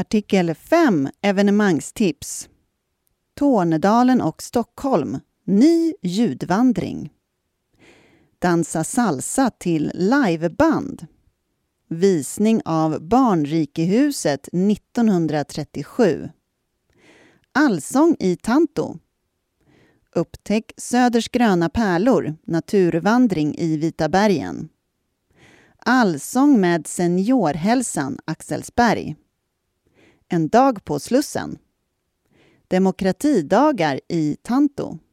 Artikel 5. Evenemangstips. Tornedalen och Stockholm. Ny ljudvandring. Dansa salsa till liveband. Visning av Barnrikehuset 1937. Allsång i Tanto. Upptäck Söders gröna pärlor, naturvandring i Vita bergen. Allsång med seniorhälsan Axelsberg. En dag på Slussen. Demokratidagar i Tanto.